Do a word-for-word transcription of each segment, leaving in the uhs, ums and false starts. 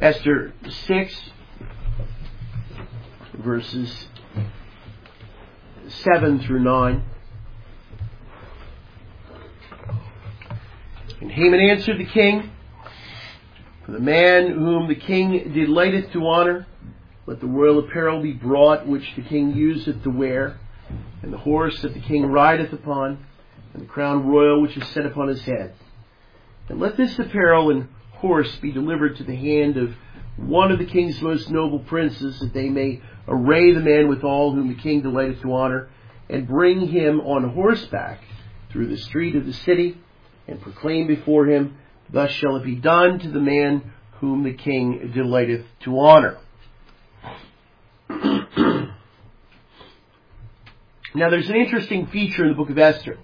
Esther six, verses seven through nine. And Haman answered the king, "For the man whom the king delighteth to honor, let the royal apparel be brought which the king useth to wear, and the horse that the king rideth upon, and the crown royal which is set upon his head. And let this apparel and horse be delivered to the hand of one of the king's most noble princes, that they may array the man withal whom the king delighteth to honor, and bring him on horseback through the street of the city, and proclaim before him, thus shall it be done to the man whom the king delighteth to honor." Now there's an interesting feature in the book of Esther.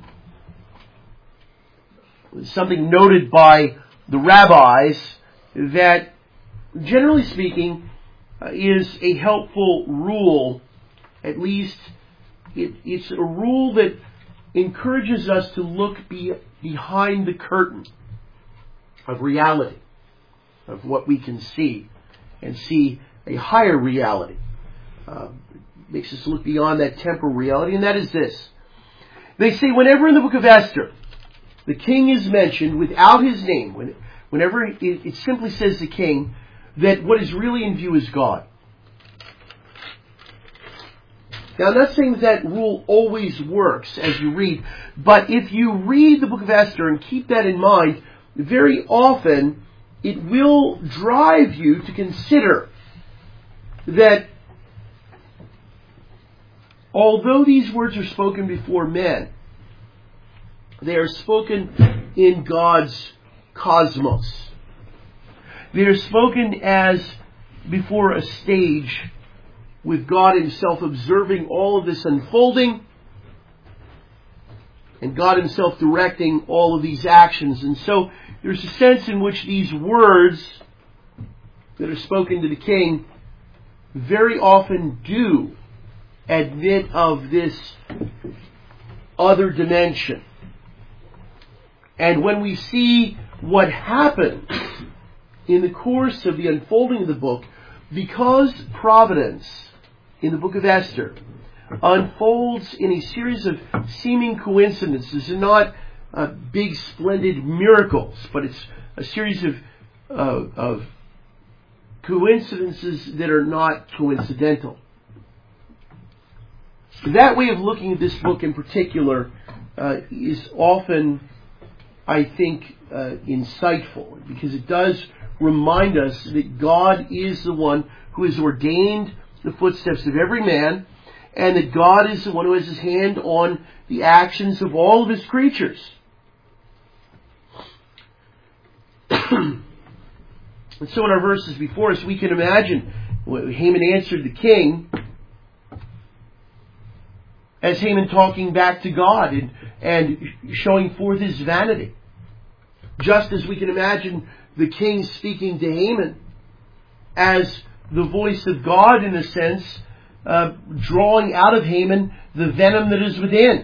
Something noted by the rabbis that, generally speaking, uh, is a helpful rule. At least it, it's a rule that encourages us to look be, behind the curtain of reality, of what we can see, and see a higher reality. Uh, makes us look beyond that temporal reality, and that is this. They say whenever in the book of Esther the king is mentioned without his name, when, whenever it, it simply says the king, that what is really in view is God. Now, I'm not saying that that rule always works as you read, but if you read the book of Esther and keep that in mind, very often it will drive you to consider that although these words are spoken before men, they are spoken in God's cosmos. They are spoken as before a stage, with God Himself observing all of this unfolding, and God Himself directing all of these actions. And so there's a sense in which these words that are spoken to the king very often do admit of this other dimension. And when we see what happens in the course of the unfolding of the book, because providence in the book of Esther unfolds in a series of seeming coincidences, and not uh, big splendid miracles, but it's a series of, uh, of coincidences that are not coincidental. That way of looking at this book in particular uh, is often, I think, uh, insightful, because it does remind us that God is the one who has ordained the footsteps of every man, and that God is the one who has His hand on the actions of all of His creatures. And so in our verses before us, we can imagine Haman answered the king as Haman talking back to God and, and showing forth his vanity. Just as we can imagine the king speaking to Haman as the voice of God, in a sense, uh, drawing out of Haman the venom that is within.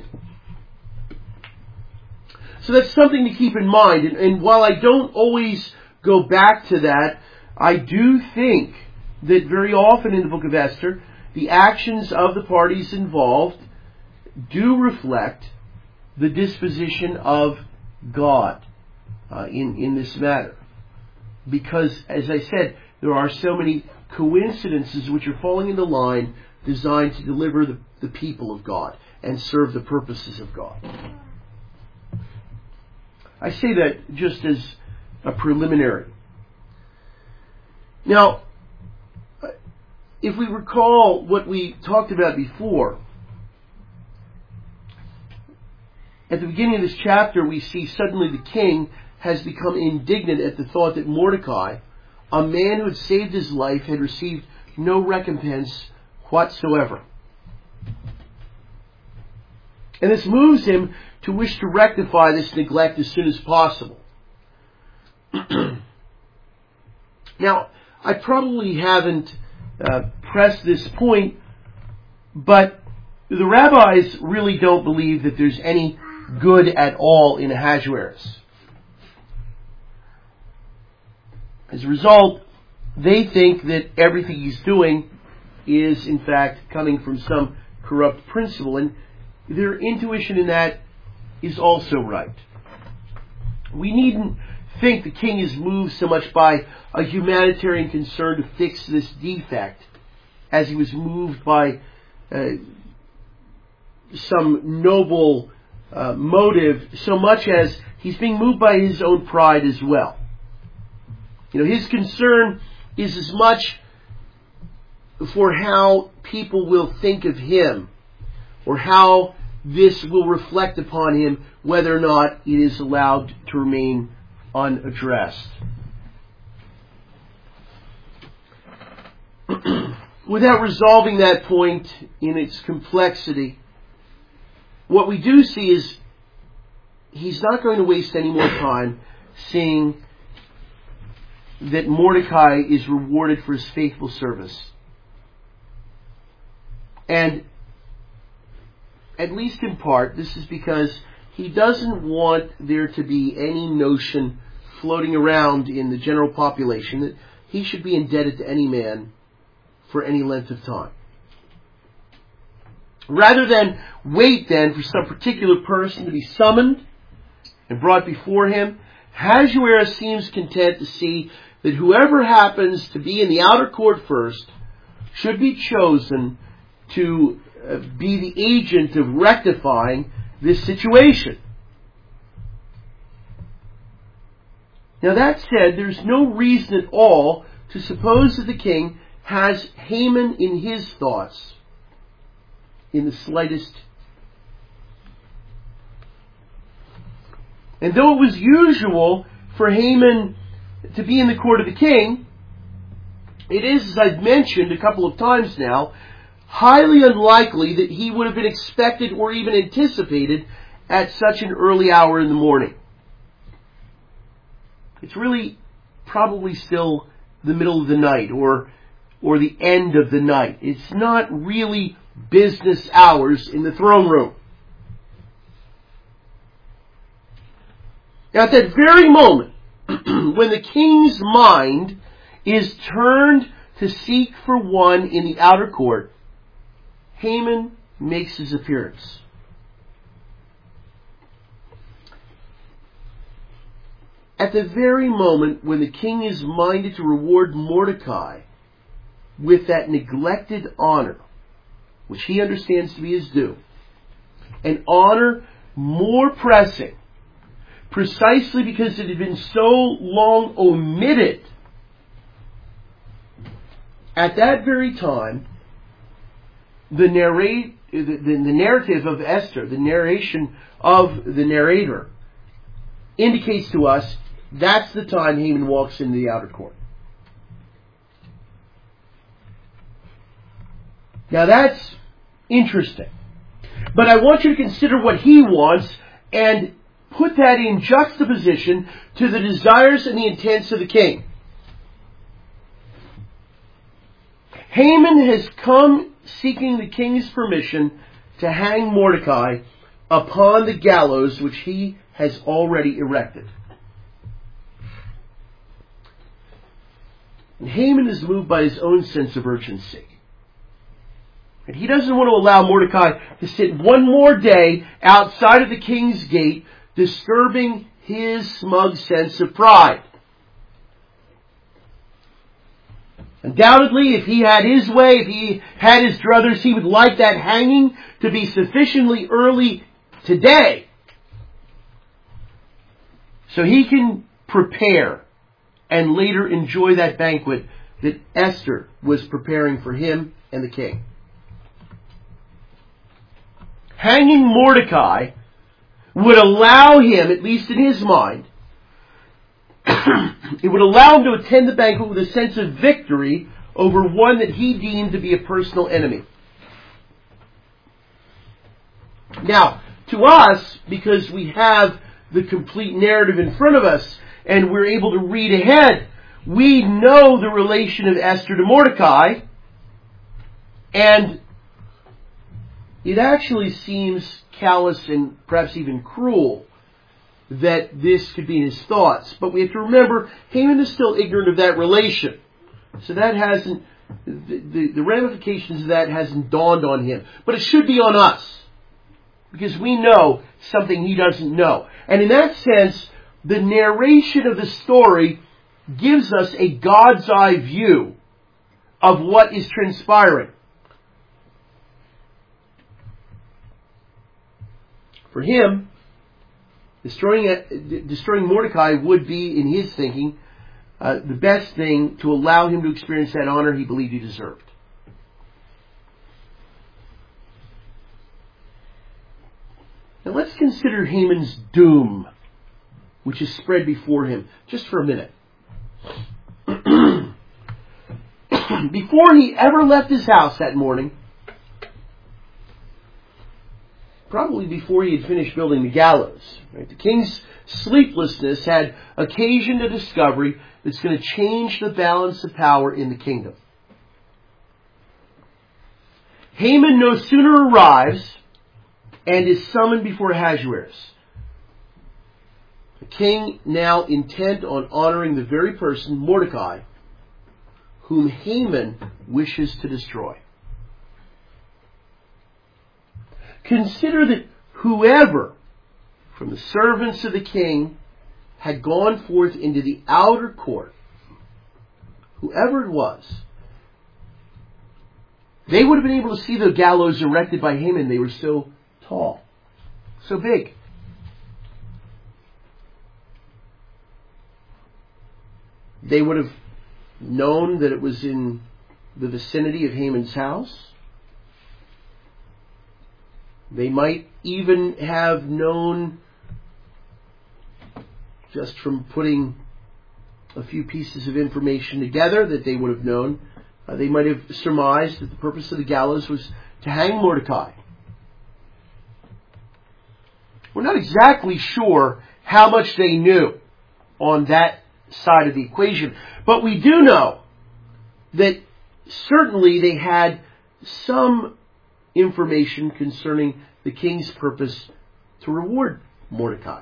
So that's something to keep in mind. And, and while I don't always go back to that, I do think that very often in the book of Esther, the actions of the parties involved do reflect the disposition of God uh, in, in this matter. Because, as I said, there are so many coincidences which are falling into line designed to deliver the, the people of God and serve the purposes of God. I say that just as a preliminary. Now, if we recall what we talked about before, at the beginning of this chapter we see suddenly the king has become indignant at the thought that Mordecai, a man who had saved his life, had received no recompense whatsoever. And this moves him to wish to rectify this neglect as soon as possible. Now, I probably haven't uh, pressed this point, but the rabbis really don't believe that there's any good at all in Ahasuerus. As a result, they think that everything he's doing is, in fact, coming from some corrupt principle. And their intuition in that is also right. We needn't think the king is moved so much by a humanitarian concern to fix this defect as he was moved by uh, some noble uh, motive, so much as he's being moved by his own pride as well. You know, his concern is as much for how people will think of him, or how this will reflect upon him, whether or not it is allowed to remain unaddressed. Without resolving that point in its complexity, what we do see is he's not going to waste any more time seeing that Mordecai is rewarded for his faithful service. And at least in part, this is because he doesn't want there to be any notion floating around in the general population that he should be indebted to any man for any length of time. Rather than wait then for some particular person to be summoned and brought before him, Ahasuerus seems content to see that whoever happens to be in the outer court first should be chosen to uh, be the agent of rectifying this situation. Now that said, there's no reason at all to suppose that the king has Haman in his thoughts in the slightest. And though it was usual for Haman to be in the court of the king, it is, as I've mentioned a couple of times now, highly unlikely that he would have been expected or even anticipated at such an early hour in the morning. It's really probably still the middle of the night or or the end of the night. It's not really business hours in the throne room. Now, at that very moment, when the king's mind is turned to seek for one in the outer court, Haman makes his appearance. At the very moment when the king is minded to reward Mordecai with that neglected honor, which he understands to be his due, an honor more pressing, precisely because it had been so long omitted, at that very time, the, narrate, the, the, the narrative of Esther, the narration of the narrator, indicates to us that's the time Haman walks into the outer court. Now that's interesting. But I want you to consider what he wants and put that in juxtaposition to the desires and the intents of the king. Haman has come seeking the king's permission to hang Mordecai upon the gallows which he has already erected. And Haman is moved by his own sense of urgency. And he doesn't want to allow Mordecai to sit one more day outside of the king's gate, disturbing his smug sense of pride. Undoubtedly, if he had his way, if he had his druthers, he would like that hanging to be sufficiently early today so he can prepare and later enjoy that banquet that Esther was preparing for him and the king. Hanging Mordecai would allow him, at least in his mind, it would allow him to attend the banquet with a sense of victory over one that he deemed to be a personal enemy. Now, to us, because we have the complete narrative in front of us and we're able to read ahead, we know the relation of Esther to Mordecai, and it actually seems callous and perhaps even cruel that this could be in his thoughts. But we have to remember, Haman is still ignorant of that relation. So that hasn't, the, the, the ramifications of that hasn't dawned on him. But it should be on us. Because we know something he doesn't know. And in that sense, the narration of the story gives us a God's eye view of what is transpiring. For him, destroying, destroying Mordecai would be, in his thinking, uh, the best thing to allow him to experience that honor he believed he deserved. Now let's consider Haman's doom, which is spread before him, just for a minute. Before he ever left his house that morning, probably before he had finished building the gallows, right, the king's sleeplessness had occasioned a discovery that's going to change the balance of power in the kingdom. Haman no sooner arrives and is summoned before Ahasuerus. The king, now intent on honoring the very person, Mordecai, whom Haman wishes to destroy. Consider that whoever from the servants of the king had gone forth into the outer court, whoever it was, they would have been able to see the gallows erected by Haman. They were so tall, so big. They would have known that it was in the vicinity of Haman's house. They might even have known, just from putting a few pieces of information together, that they would have known. Uh, they might have surmised that the purpose of the gallows was to hang Mordecai. We're not exactly sure how much they knew on that side of the equation, but we do know that certainly they had some information concerning the king's purpose to reward Mordecai.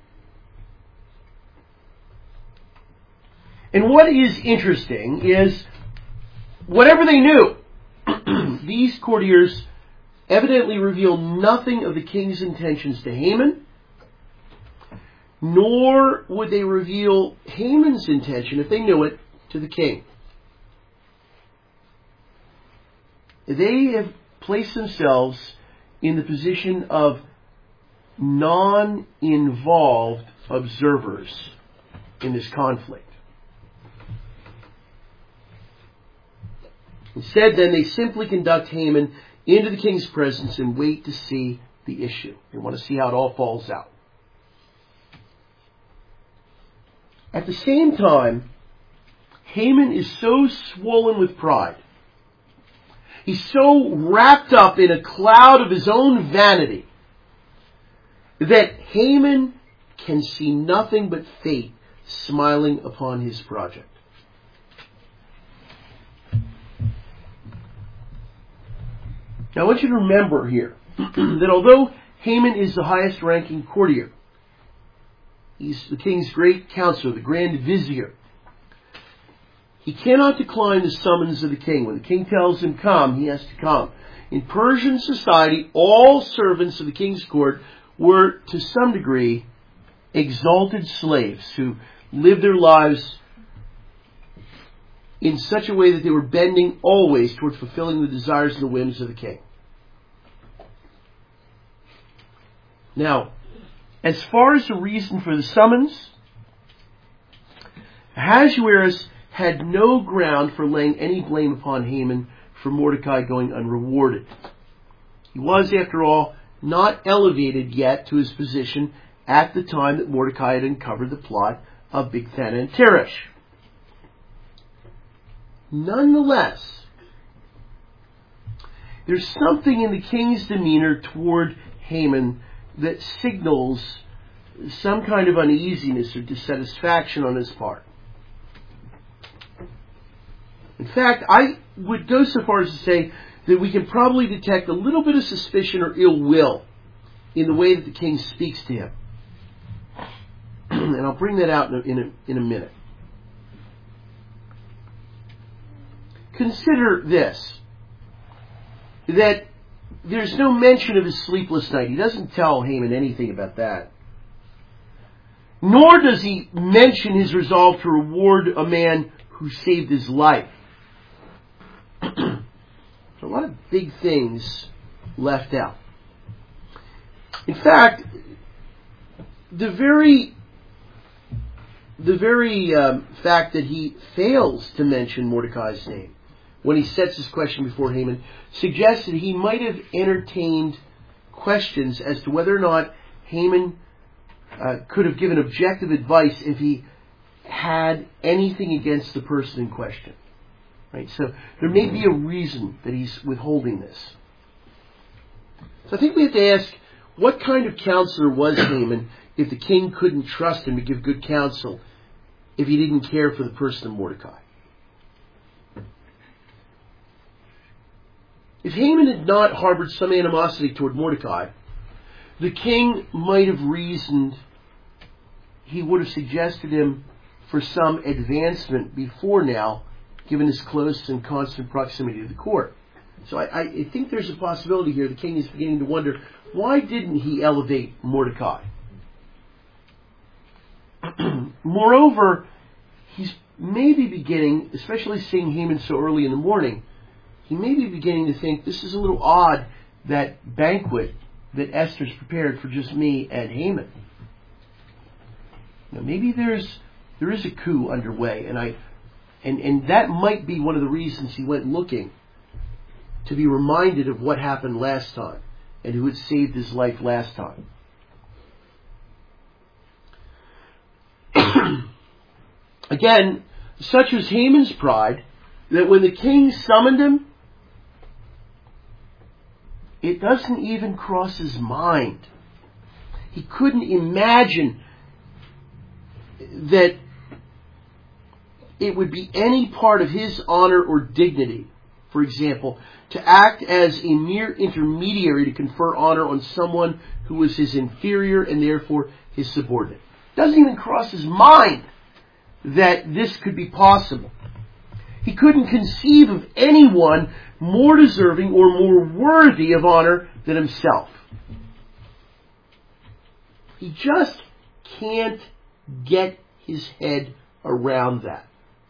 And what is interesting is, whatever they knew, these courtiers evidently reveal nothing of the king's intentions to Haman, nor would they reveal Haman's intention, if they knew it, to the king. They have placed themselves in the position of non-involved observers in this conflict. Instead, then, they simply conduct Haman into the king's presence and wait to see the issue. They want to see how it all falls out. At the same time, Haman is so swollen with pride. He's so wrapped up in a cloud of his own vanity that Haman can see nothing but fate smiling upon his project. Now I want you to remember here that although Haman is the highest ranking courtier, he's the king's great counselor, the grand vizier, he cannot decline the summons of the king. When the king tells him come, he has to come. In Persian society, all servants of the king's court were, to some degree, exalted slaves who lived their lives in such a way that they were bending always towards fulfilling the desires and the whims of the king. Now, as far as the reason for the summons, Ahasuerus had no ground for laying any blame upon Haman for Mordecai going unrewarded. He was, after all, not elevated yet to his position at the time that Mordecai had uncovered the plot of Bigthana and Teresh. Nonetheless, there's something in the king's demeanor toward Haman that signals some kind of uneasiness or dissatisfaction on his part. In fact, I would go so far as to say that we can probably detect a little bit of suspicion or ill will in the way that the king speaks to him. And I'll bring that out in a, in a, in a minute. consider this, that there's no mention of his sleepless night. He doesn't tell Haman anything about that. Nor does he mention his resolve to reward a man who saved his life. A lot of big things left out. In fact, the very the very um, fact that he fails to mention Mordecai's name when he sets his question before Haman suggests that he might have entertained questions as to whether or not Haman uh, could have given objective advice if he had anything against the person in question. Right? So there may be a reason that he's withholding this. So I think we have to ask, what kind of counselor was Haman if the king couldn't trust him to give good counsel if he didn't care for the person of Mordecai? If Haman had not harbored some animosity toward Mordecai, the king might have reasoned he would have suggested him for some advancement before now, given his close and constant proximity to the court. So I, I think there's a possibility here the king is beginning to wonder, why didn't he elevate Mordecai? Moreover, he's maybe beginning, especially seeing Haman so early in the morning, he may be beginning to think this is a little odd, that banquet that Esther's prepared for just me and Haman. Now maybe there's there is a coup underway, and I and, and that might be one of the reasons he went looking, to be reminded of what happened last time and who had saved his life last time. Again, such was Haman's pride that when the king summoned him, it doesn't even cross his mind. He couldn't imagine that it would be any part of his honor or dignity, for example, to act as a mere intermediary to confer honor on someone who was his inferior and therefore his subordinate. It doesn't even cross his mind that this could be possible. He couldn't conceive of anyone more deserving or more worthy of honor than himself. He just can't get his head around that.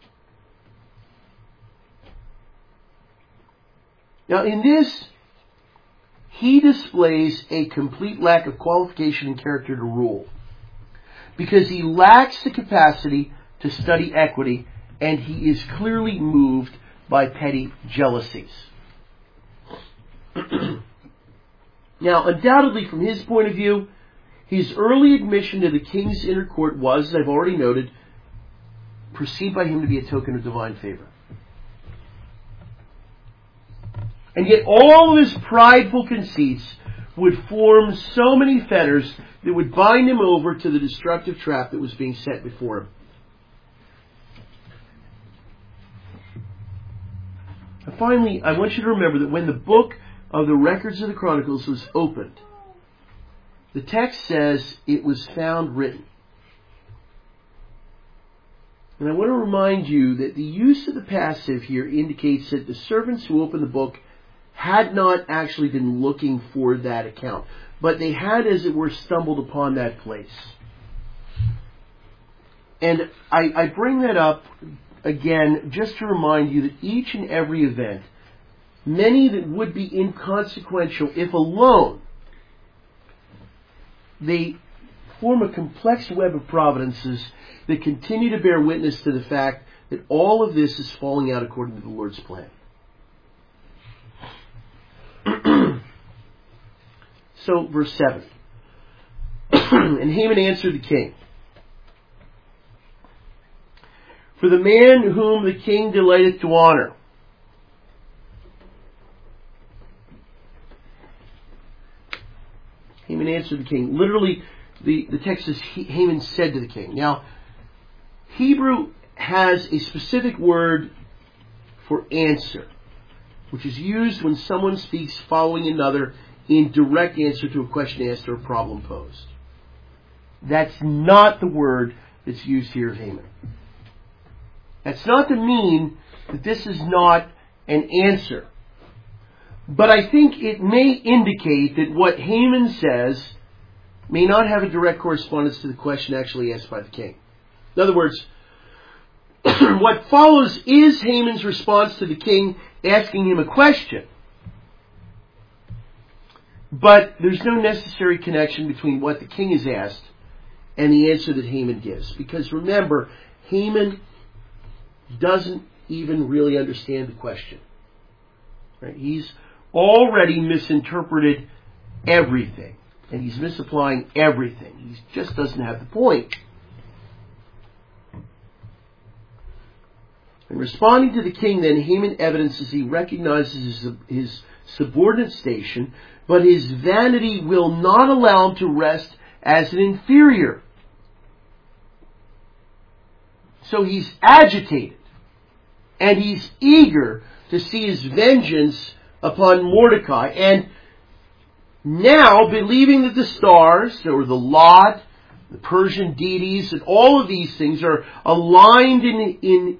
Now, in this, he displays a complete lack of qualification and character to rule, because he lacks the capacity to study equity, and he is clearly moved by petty jealousies. Now, undoubtedly, from his point of view, his early admission to the king's inner court was, as I've already noted, perceived by him to be a token of divine favor. And yet all of his prideful conceits would form so many fetters that would bind him over to the destructive trap that was being set before him. And finally, I want you to remember that when the book of the records of the Chronicles was opened, the text says it was found written. And I want to remind you that the use of the passive here indicates that the servants who opened the book had not actually been looking for that account, but they had, as it were, stumbled upon that place. And I, I bring that up again just to remind you that each and every event, many that would be inconsequential if alone, they form a complex web of providences that continue to bear witness to the fact that all of this is falling out according to the Lord's plan. So, verse seven. And Haman answered the king, "For the man whom the king delighteth to honor." Haman answered the king. Literally, the, the text says Haman said to the king. Now, Hebrew has a specific word for answer, which is used when someone speaks following another in direct answer to a question asked or a problem posed. That's not the word that's used here of Haman. That's not to mean that this is not an answer. But I think it may indicate that what Haman says may not have a direct correspondence to the question actually asked by the king. In other words, what follows is Haman's response to the king asking him a question. But there's no necessary connection between what the king is asked and the answer that Haman gives. Because remember, Haman doesn't even really understand the question. Right? He's already misinterpreted everything. And he's misapplying everything. He just doesn't have the point. In responding to the king, then, Haman evidences he recognizes his, his subordinate station, but his vanity will not allow him to rest as an inferior. So he's agitated, and he's eager to see his vengeance upon Mordecai. And now, believing that the stars, or the Lot, the Persian deities, and all of these things are aligned in, in,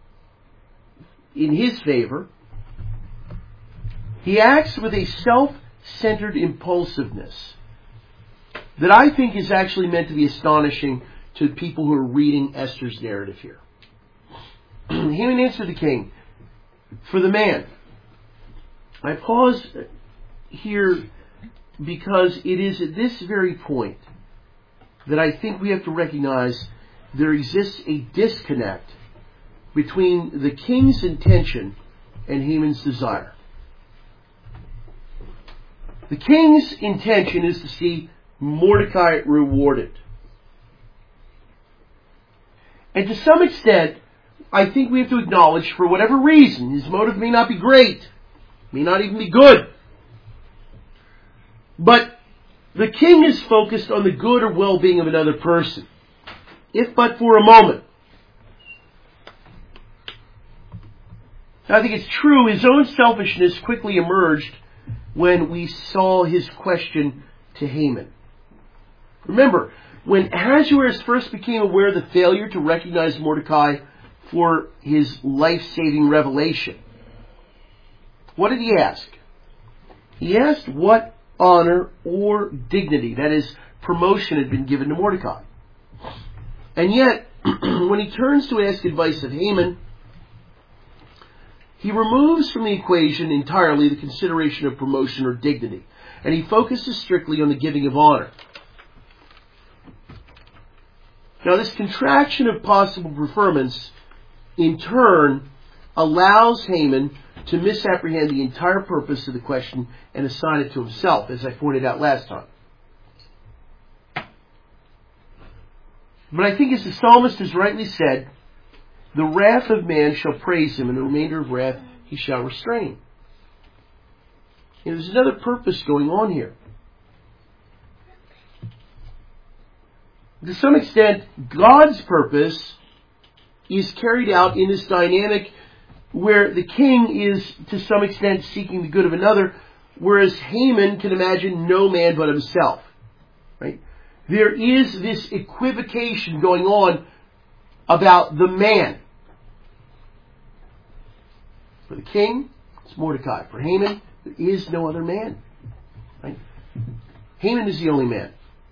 in his favor, he acts with a self-centered impulsiveness that I think is actually meant to be astonishing to people who are reading Esther's narrative here. Haman answered the king, "For the man." I pause here because it is at this very point that I think we have to recognize there exists a disconnect between the king's intention and Haman's desire. The king's intention is to see Mordecai rewarded. And to some extent, I think we have to acknowledge, for whatever reason, his motive may not be great, may not even be good. But the king is focused on the good or well-being of another person, if but for a moment. Now, I think it's true, his own selfishness quickly emerged when we saw his question to Haman. Remember, when Ahasuerus first became aware of the failure to recognize Mordecai for his life-saving revelation, what did he ask? He asked what honor or dignity, that is, promotion, had been given to Mordecai. And yet, when he turns to ask advice of Haman, he removes from the equation entirely the consideration of promotion or dignity, and he focuses strictly on the giving of honor. Now, this contraction of possible preferments, in turn, allows Haman to misapprehend the entire purpose of the question and assign it to himself, as I pointed out last time. But I think, as the psalmist has rightly said, the wrath of man shall praise him, and the remainder of wrath he shall restrain. And there's another purpose going on here. To some extent, God's purpose is carried out in this dynamic where the king is, to some extent, seeking the good of another, whereas Haman can imagine no man but himself. Right? There is this equivocation going on about the man. For the king, it's Mordecai. For Haman, there is no other man. Right? Haman is the only man.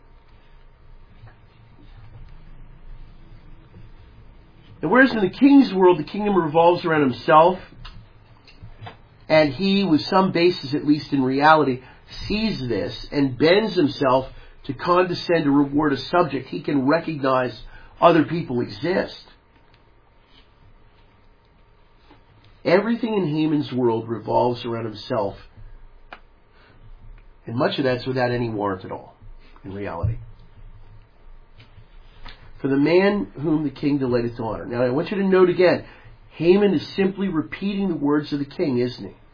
And whereas in the king's world, the kingdom revolves around himself, and he, with some basis at least in reality, sees this and bends himself to condescend to reward a subject, he can recognize other people exist. Everything in Haman's world revolves around himself, and much of that's without any warrant at all, in reality. For the man whom the king delighted to honor. Now, I want you to note again, Haman is simply repeating the words of the king, isn't he?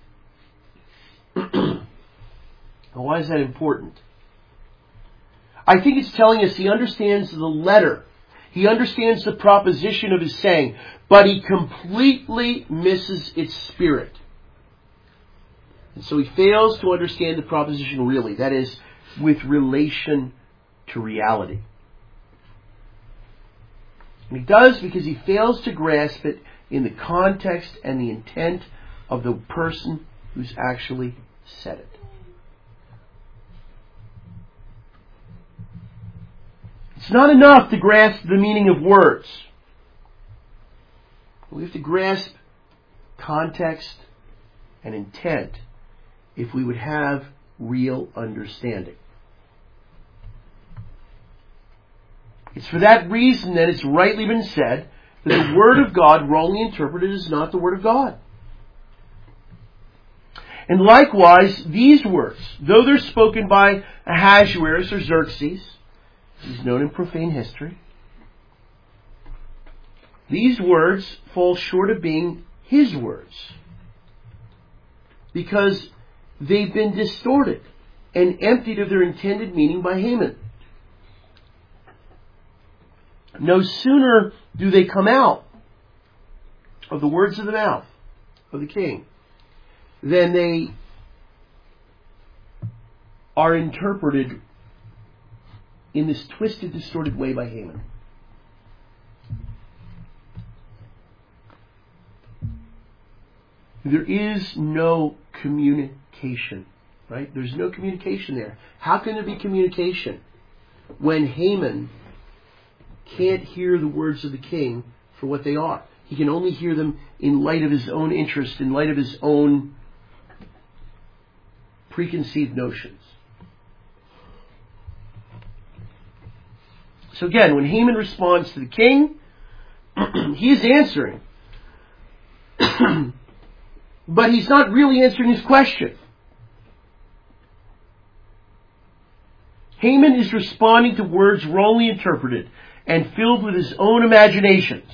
Now, why is that important? I think it's telling us he understands the letter. He understands the proposition of his saying, but he completely misses its spirit. And so he fails to understand the proposition really, that is, with relation to reality. And he does because he fails to grasp it in the context and the intent of the person who's actually said it. It's not enough to grasp the meaning of words. We have to grasp context and intent if we would have real understanding. It's for that reason that it's rightly been said that the Word of God, wrongly interpreted, is not the Word of God. And likewise, these words, though they're spoken by Ahasuerus or Xerxes, he's known in profane history, these words fall short of being his words, because they've been distorted and emptied of their intended meaning by Haman. No sooner do they come out of the words of the mouth of the king than they are interpreted in this twisted, distorted way by Haman. There is no communication, right? There's no communication there. How can there be communication when Haman can't hear the words of the king for what they are? He can only hear them in light of his own interest, in light of his own preconceived notions. So again, when Haman responds to the king, he is answering. But he's not really answering his question. Haman is responding to words wrongly interpreted and filled with his own imaginations.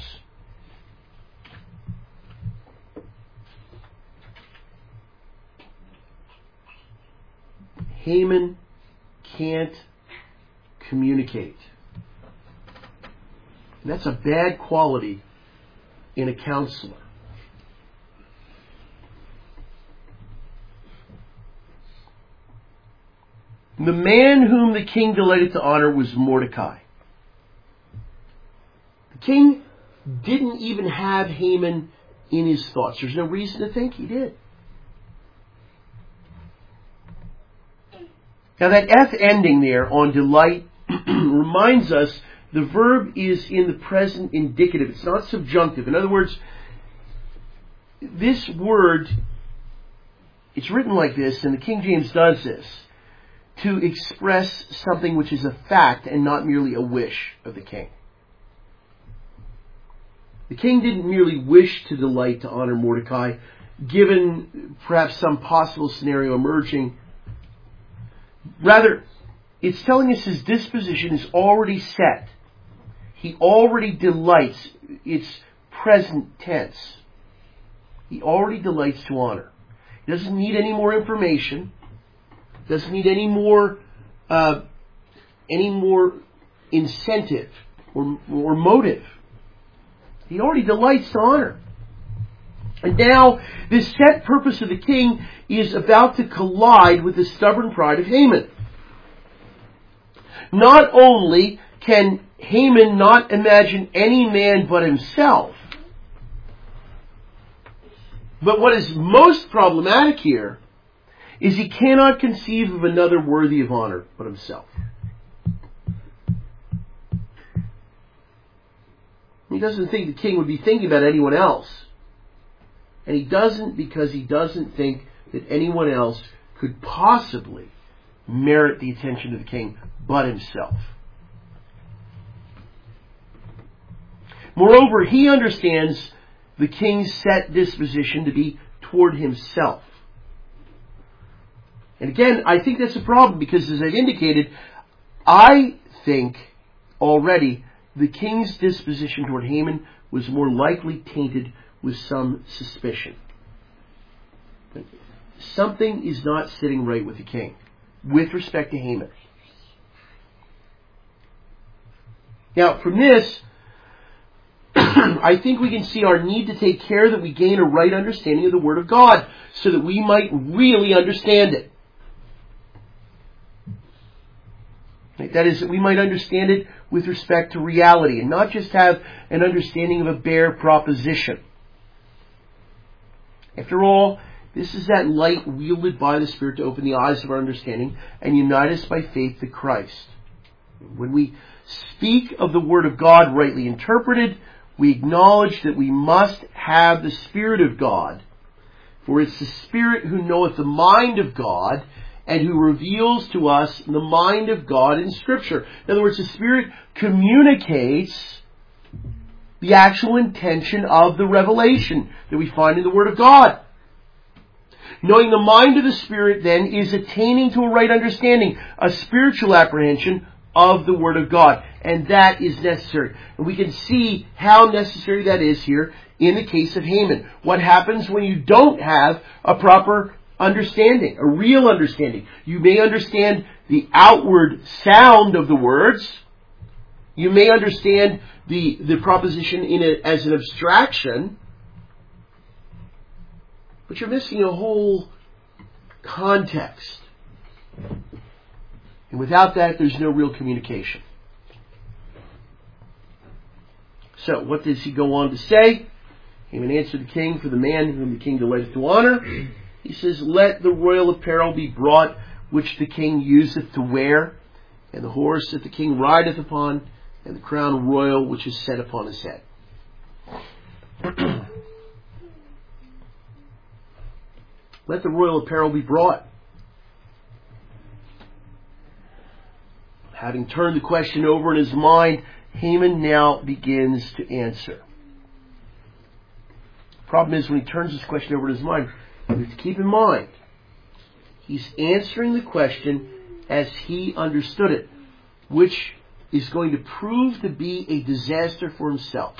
Haman can't communicate. And that's a bad quality in a counselor. The man whom the king delighted to honor was Mordecai. The king didn't even have Haman in his thoughts. There's no reason to think he did. Now that F ending there on delight reminds us the verb is in the present indicative. It's not subjunctive. In other words, this word, it's written like this, and the King James does this, to express something which is a fact and not merely a wish of the king. The king didn't merely wish to delight to honor Mordecai, given perhaps some possible scenario emerging. Rather, it's telling us his disposition is already set. He already delights. It's present tense. He already delights to honor. He doesn't need any more information. Doesn't need any more, uh, any more incentive or, or motive. He already delights to honor. And now, this set purpose of the king is about to collide with the stubborn pride of Haman. Not only can Haman not imagine any man but himself, but what is most problematic here is he cannot conceive of another worthy of honor but himself. He doesn't think the king would be thinking about anyone else. And he doesn't because he doesn't think that anyone else could possibly merit the attention of the king but himself. Moreover, he understands the king's set disposition to be toward himself. And again, I think that's a problem because, as I've indicated, I think already the king's disposition toward Haman was more likely tainted with some suspicion. Something is not sitting right with the king with respect to Haman. Now, from this, I think we can see our need to take care that we gain a right understanding of the Word of God so that we might really understand it. That is, that we might understand it with respect to reality and not just have an understanding of a bare proposition. After all, this is that light wielded by the Spirit to open the eyes of our understanding and unite us by faith to Christ. When we speak of the Word of God rightly interpreted, we acknowledge that we must have the Spirit of God. For it's the Spirit who knoweth the mind of God and who reveals to us the mind of God in Scripture. In other words, the Spirit communicates the actual intention of the revelation that we find in the Word of God. Knowing the mind of the Spirit, then, is attaining to a right understanding, a spiritual apprehension of the Word of God. And that is necessary. And we can see how necessary that is here in the case of Haman. What happens when you don't have a proper understanding, a real understanding? You may understand the outward sound of the words. You may understand the, the proposition in it as an abstraction. But you're missing a whole context. And without that, there's no real communication. So, what does he go on to say? Haman answered the king, for the man whom the king delighteth to honor. He says, let the royal apparel be brought, which the king useth to wear, and the horse that the king rideth upon, and the crown royal which is set upon his head. Let the royal apparel be brought. Having turned the question over in his mind, Haman now begins to answer. The problem is, when he turns this question over in his mind, you have to keep in mind, he's answering the question as he understood it, which is going to prove to be a disaster for himself.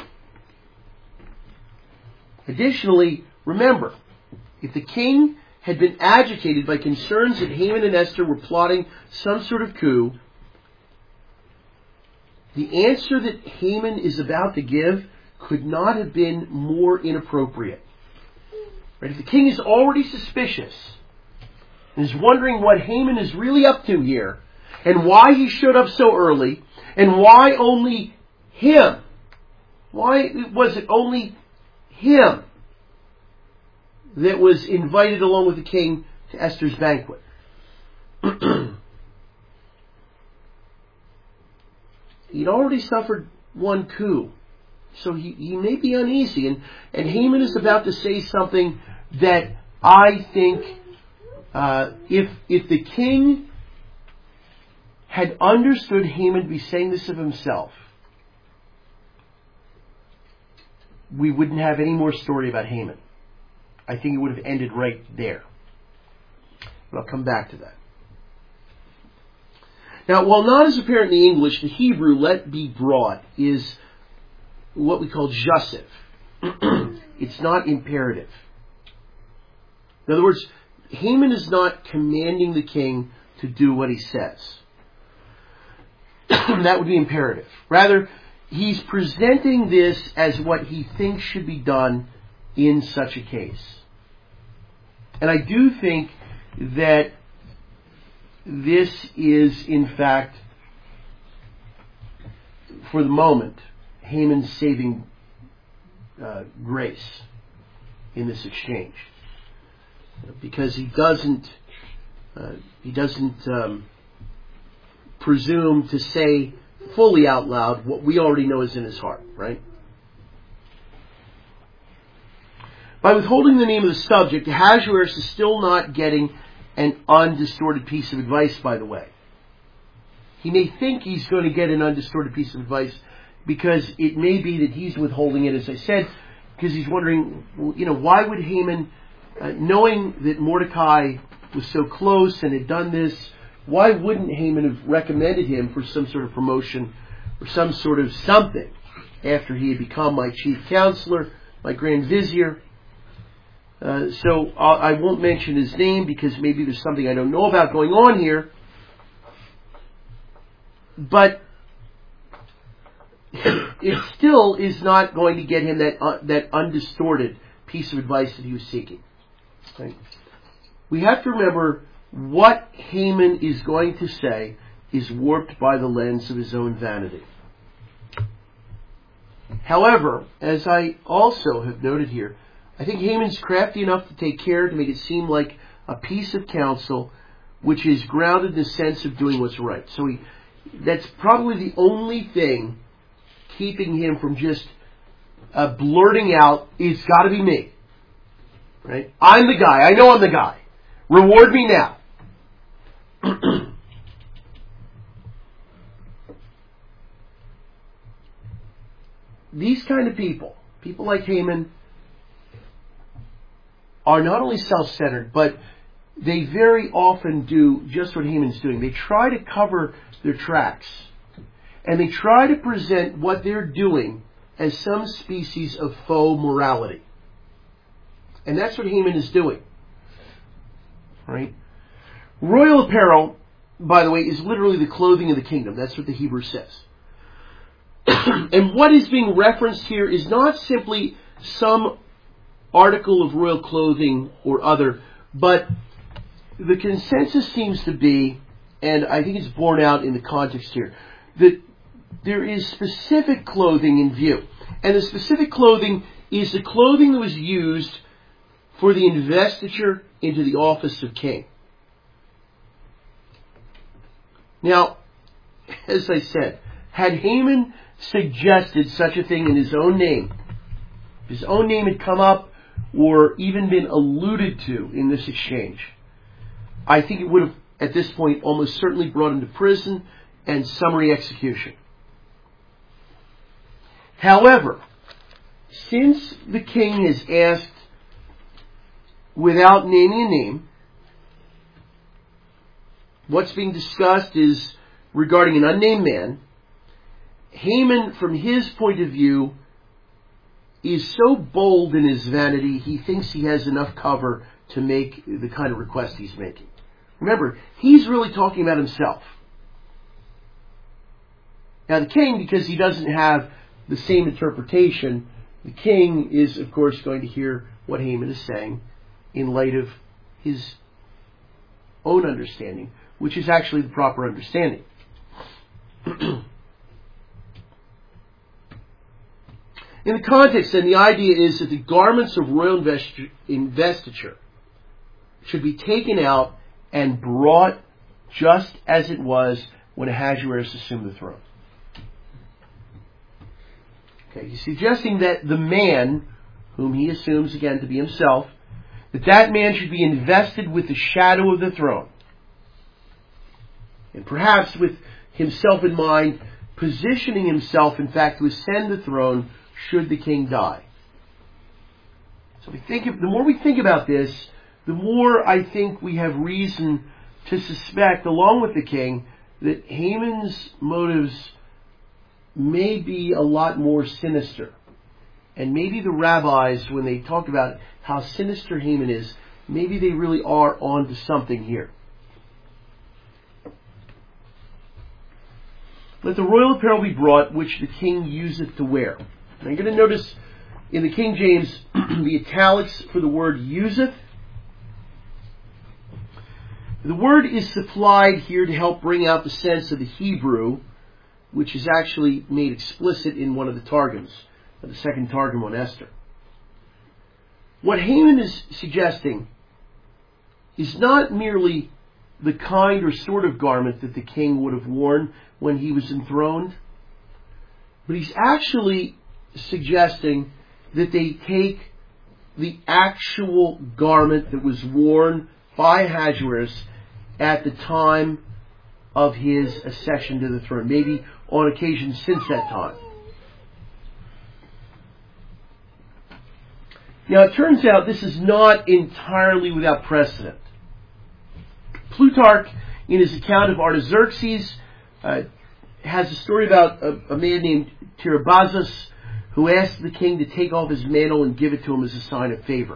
Additionally, remember, if the king had been agitated by concerns that Haman and Esther were plotting some sort of coup, the answer that Haman is about to give could not have been more inappropriate. Right? If the king is already suspicious and is wondering what Haman is really up to here, and why he showed up so early, and why only him, why was it only him that was invited along with the king to Esther's banquet? He'd already suffered one coup, so he, he may be uneasy. And, and Haman is about to say something that I think uh, if if the king had understood Haman to be saying this of himself, we wouldn't have any more story about Haman. I think it would have ended right there. But I'll come back to that. Now, while not as apparent in the English, the Hebrew let be brought is what we call jussive. It's not imperative. In other words, Haman is not commanding the king to do what he says. That would be imperative. Rather, he's presenting this as what he thinks should be done in such a case. And I do think that this is, in fact, for the moment, Haman's saving uh, grace in this exchange, because he doesn't uh, he doesn't um, presume to say fully out loud what we already know is in his heart, right? By withholding the name of the subject, Ahasuerus is still not getting an undistorted piece of advice, by the way. He may think he's going to get an undistorted piece of advice because it may be that he's withholding it, as I said, because he's wondering, you know, why would Haman, uh, knowing that Mordecai was so close and had done this, why wouldn't Haman have recommended him for some sort of promotion or some sort of something after he had become my chief counselor, my grand vizier? Uh, so I'll, I won't mention his name because maybe there's something I don't know about going on here. But it still is not going to get him that uh, that undistorted piece of advice that he was seeking. Right? We have to remember what Haman is going to say is warped by the lens of his own vanity. However, as I also have noted here, I think Haman's crafty enough to take care to make it seem like a piece of counsel which is grounded in the sense of doing what's right. So he, that's probably the only thing keeping him from just uh, blurting out, it's got to be me. Right? I'm the guy. I know I'm the guy. Reward me now. These kind of people, people like Haman, are not only self-centered, but they very often do just what Haman's doing. They try to cover their tracks. And they try to present what they're doing as some species of faux morality. And that's what Haman is doing. Right? Royal apparel, by the way, is literally the clothing of the kingdom. That's what the Hebrew says. And what is being referenced here is not simply some article of royal clothing or other, but the consensus seems to be, and I think it's borne out in the context here, that there is specific clothing in view. And the specific clothing is the clothing that was used for the investiture into the office of king. Now, as I said, had Haman suggested such a thing in his own name, if his own name had come up or even been alluded to in this exchange, I think it would have, at this point, almost certainly brought him to prison and summary execution. However, since the king has asked without naming a name, what's being discussed is regarding an unnamed man. Haman, from his point of view, is so bold in his vanity, he thinks he has enough cover to make the kind of request he's making. Remember, he's really talking about himself. Now the king, because he doesn't have the same interpretation, the king is, of course, going to hear what Haman is saying in light of his own understanding, which is actually the proper understanding. In the context, then, the idea is that the garments of royal investiture should be taken out and brought just as it was when Ahasuerus assumed the throne. Okay, he's suggesting that the man, whom he assumes again to be himself, that that man should be invested with the shadow of the throne. And perhaps with himself in mind, positioning himself, in fact, to ascend the throne should the king die. So we think, the more we think about this, the more I think we have reason to suspect, along with the king, that Haman's motives may be a lot more sinister. And maybe the rabbis, when they talk about how sinister Haman is, maybe they really are onto something here. Let the royal apparel be brought, which the king useth to wear. Now you're going to notice in the King James the italics for the word useth. The word is supplied here to help bring out the sense of the Hebrew, which is actually made explicit in one of the Targums, the second Targum on Esther. What Haman is suggesting is not merely the kind or sort of garment that the king would have worn when he was enthroned, but he's actually suggesting that they take the actual garment that was worn by Ahasuerus at the time of his accession to the throne, maybe on occasion since that time. Now it turns out this is not entirely without precedent. Plutarch, in his account of Artaxerxes, uh, has a story about a, a man named Tiribazus who asked the king to take off his mantle and give it to him as a sign of favor.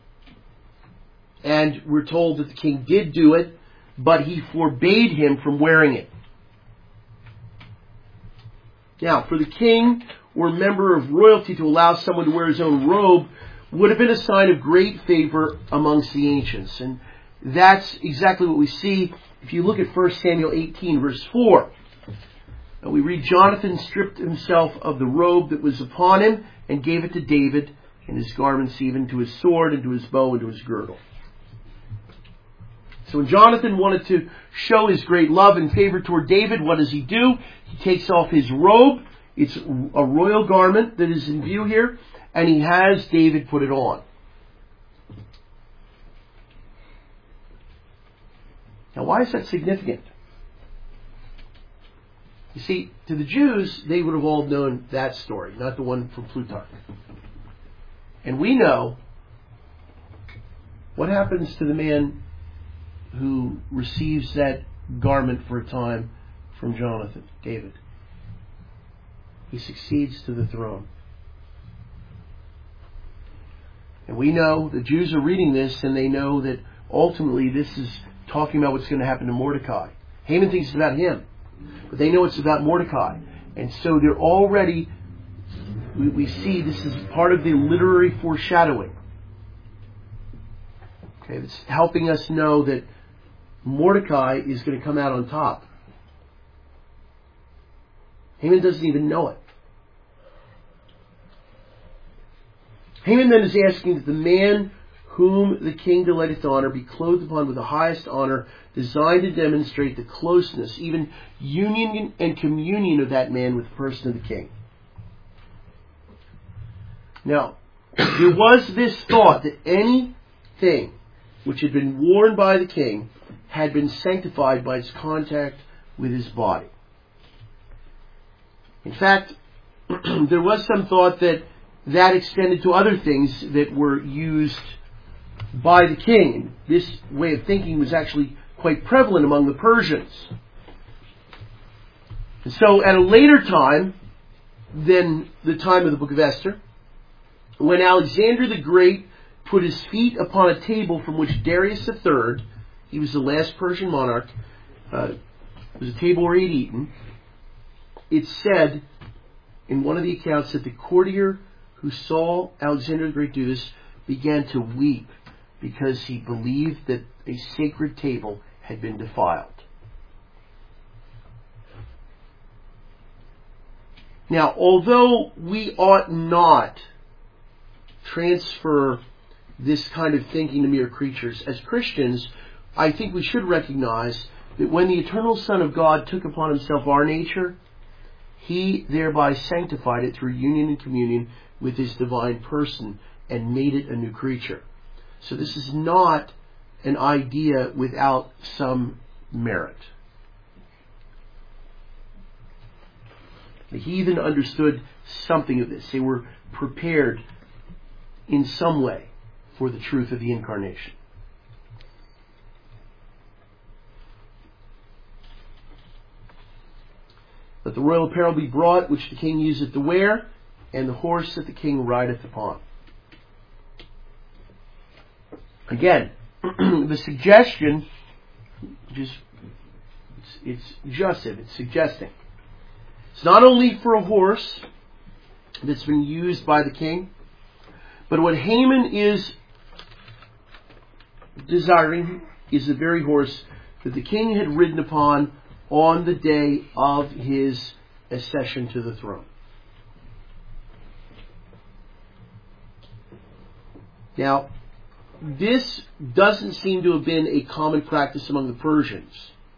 And we're told that the king did do it, but he forbade him from wearing it. Now, for the king or member of royalty to allow someone to wear his own robe would have been a sign of great favor amongst the ancients. And that's exactly what we see if you look at First Samuel eighteen, verse four. We read, Jonathan stripped himself of the robe that was upon him and gave it to David, and his garments even to his sword, and to his bow, and to his girdle. So when Jonathan wanted to show his great love and favor toward David, what does he do? He takes off his robe. It's a royal garment that is in view here, and he has David put it on. Now, why is that significant? You see, to the Jews, they would have all known that story, not the one from Plutarch. And we know what happens to the man who receives that garment for a time from Jonathan, David. He succeeds to the throne. And we know the Jews are reading this, and they know that ultimately this is talking about what's going to happen to Mordecai. Haman thinks it's about him, but they know it's about Mordecai. And so they're already, we, we see this is part of the literary foreshadowing. Okay, it's helping us know that Mordecai is going to come out on top. Haman doesn't even know it. Haman then is asking that the man whom the king delighteth to honor be clothed upon with the highest honor, designed to demonstrate the closeness, even union and communion of that man with the person of the king. Now, there was this thought that anything which had been worn by the king had been sanctified by its contact with his body. In fact, there was some thought that that extended to other things that were used by the king. This way of thinking was actually quite prevalent among the Persians. And so at a later time than the time of the book of Esther, when Alexander the Great put his feet upon a table from which Darius the Third, he was the last Persian monarch, uh, it was a table where he'd eaten, it said in one of the accounts that the courtier who saw Alexander the Great do this began to weep because he believed that a sacred table had been defiled. Now, although we ought not transfer this kind of thinking to mere creatures, as Christians, I think we should recognize that when the eternal Son of God took upon himself our nature, he thereby sanctified it through union and communion with his divine person and made it a new creature. So this is not an idea without some merit. The heathen understood something of this. They were prepared in some way for the truth of the incarnation. Let the royal apparel be brought, which the king useth to wear, and the horse that the king rideth upon. Again, the suggestion, just it's, it's suggestive, it's suggesting. It's not only for a horse that's been used by the king, but what Haman is desiring is the very horse that the king had ridden upon on the day of his accession to the throne. Now, this doesn't seem to have been a common practice among the Persians.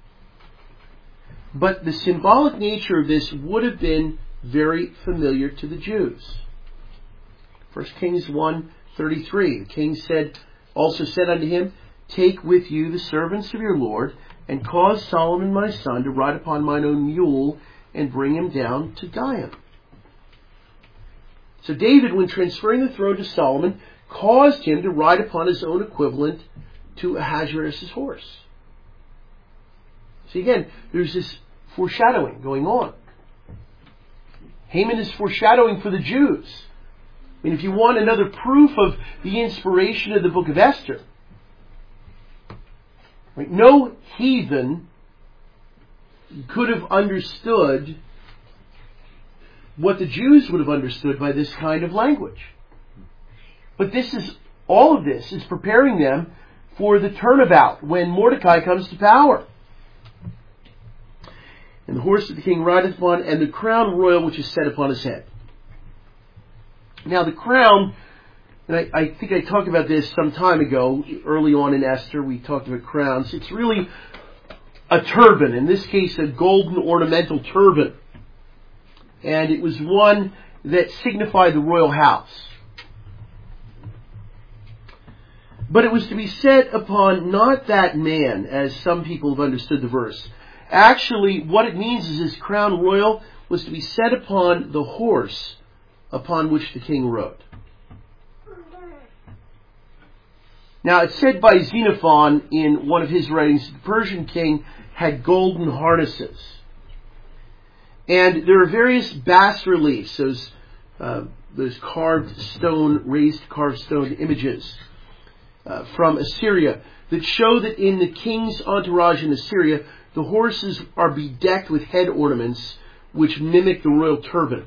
But the symbolic nature of this would have been very familiar to the Jews. First Kings one thirty-three, the king said, also said unto him, Take with you the servants of your Lord, and cause Solomon my son to ride upon mine own mule, and bring him down to Gihon. So David, when transferring the throne to Solomon, caused him to ride upon his own equivalent to Ahasuerus' horse. See, again, there's this foreshadowing going on. Haman is foreshadowing for the Jews. I mean, if you want another proof of the inspiration of the book of Esther, right, no heathen could have understood what the Jews would have understood by this kind of language. But this is, all of this is preparing them for the turnabout when Mordecai comes to power. And the horse that the king rideth upon, and the crown royal which is set upon his head. Now the crown and I, I think I talked about this some time ago, early on in Esther, we talked about crowns. It's really a turban, in this case a golden ornamental turban. And it was one that signified the royal house. But it was to be set upon not that man, as some people have understood the verse. Actually, what it means is this crown royal was to be set upon the horse upon which the king rode. Now, it's said by Xenophon in one of his writings that the Persian king had golden harnesses. And there are various bas-reliefs, those, uh, those carved stone, raised carved stone images uh, from Assyria that show that in the king's entourage in Assyria, the horses are bedecked with head ornaments which mimic the royal turban.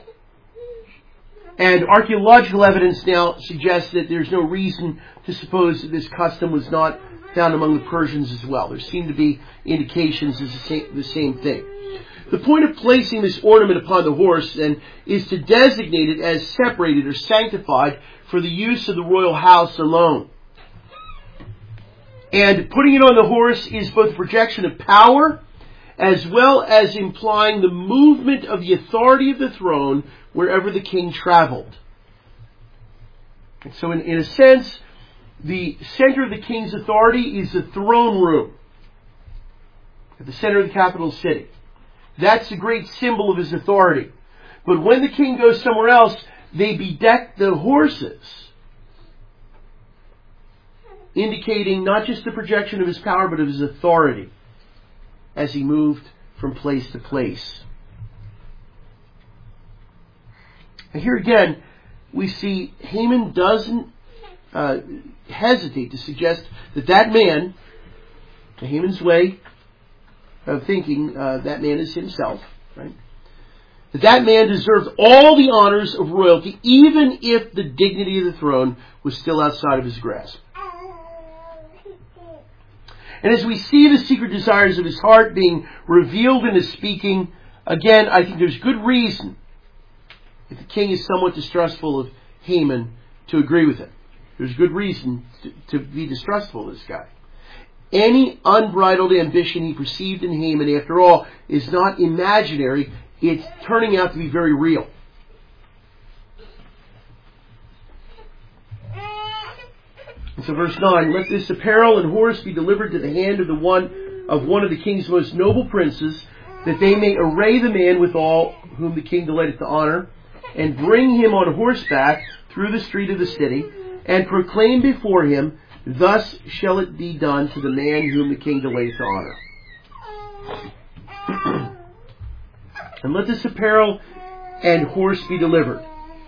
And archaeological evidence now suggests that there's no reason to suppose that this custom was not found among the Persians as well. There seem to be indications it's the same, the same thing. The point of placing this ornament upon the horse, then, is to designate it as separated or sanctified for the use of the royal house alone. And putting it on the horse is both a projection of power as well as implying the movement of the authority of the throne wherever the king traveled. And so in, in a sense, the center of the king's authority is the throne room at the center of the capital city. That's the great symbol of his authority. But when the king goes somewhere else, they bedeck the horses, indicating not just the projection of his power, but of his authority as he moved from place to place. And here again, we see Haman doesn't uh, hesitate to suggest that that man, to Haman's way of thinking, uh, that man is himself, right? That that man deserved all the honors of royalty, even if the dignity of the throne was still outside of his grasp. And as we see the secret desires of his heart being revealed in his speaking, again, I think there's good reason, if the king is somewhat distrustful of Haman, to agree with him. There's good reason to, to be distrustful of this guy. Any unbridled ambition he perceived in Haman, after all, is not imaginary. It's turning out to be very real. And so verse nine, let this apparel and horse be delivered to the hand of the one of one of the king's most noble princes, that they may array the man with all whom the king delighteth to honor, and bring him on horseback through the street of the city, and proclaim before him, thus shall it be done to the man whom the king delighteth to honor. And let this apparel and horse be delivered.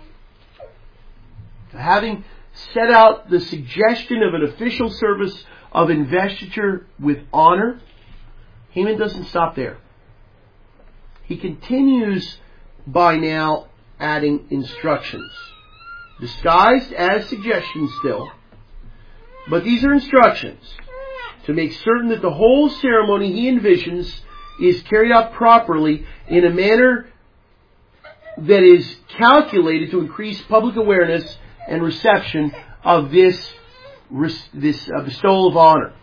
Having set out the suggestion of an official service of investiture with honor, Haman doesn't stop there. He continues by now adding instructions, disguised as suggestions still, but these are instructions to make certain that the whole ceremony he envisions is carried out properly in a manner that is calculated to increase public awareness and reception of this, this uh, bestowal of honor.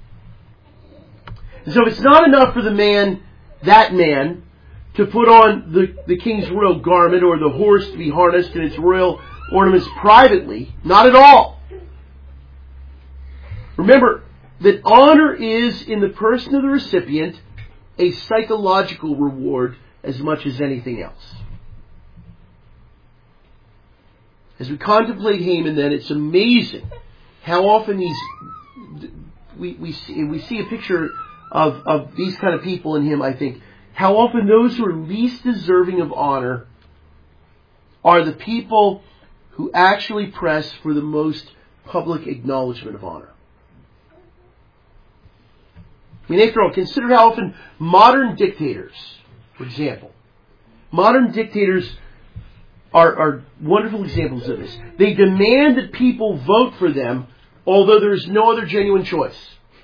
And so it's not enough for the man, that man, to put on the, the king's royal garment or the horse to be harnessed in its royal ornaments privately. Not at all. Remember that honor is, in the person of the recipient, a psychological reward as much as anything else. As we contemplate Haman, then, it's amazing how often these we we see, we see a picture of, of these kind of people in him, I think. How often those who are least deserving of honor are the people who actually press for the most public acknowledgement of honor. I mean, after all, consider how often modern dictators, for example, modern dictators are, are wonderful examples of this. They demand that people vote for them, although there is no other genuine choice.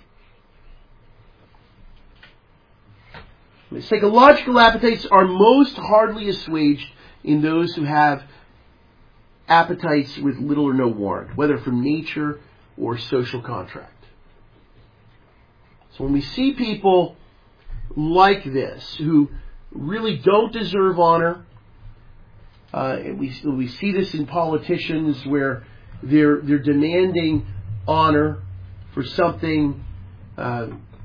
The psychological appetites are most hardly assuaged in those who have appetites with little or no warrant, whether from nature or social contract. So when we see people like this, who really don't deserve honor, uh, and we we see this in politicians where they're they're demanding honor for something uh,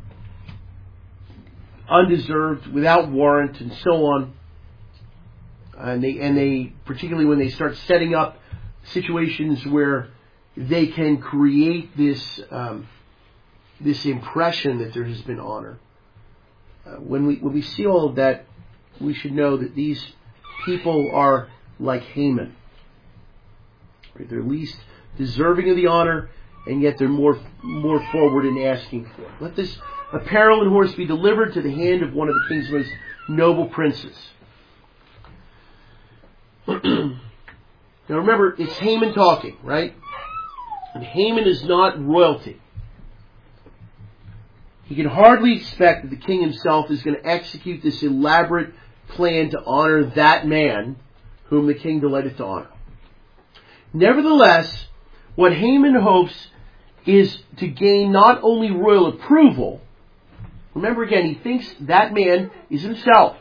undeserved, without warrant, and so on. And they and they particularly when they start setting up situations where they can create this um, this impression that there has been honor. Uh, when we when we see all of that, we should know that these people are like Haman. Right? They're least deserving of the honor, and yet they're more more forward in asking for it. Let this apparel and horse be delivered to the hand of one of the king's most noble princes. Now remember, it's Haman talking, right? And Haman is not royalty. He can hardly expect that the king himself is going to execute this elaborate plan to honor that man whom the king delighteth to honor. Nevertheless, what Haman hopes is to gain not only royal approval. Remember again, he thinks that man is himself.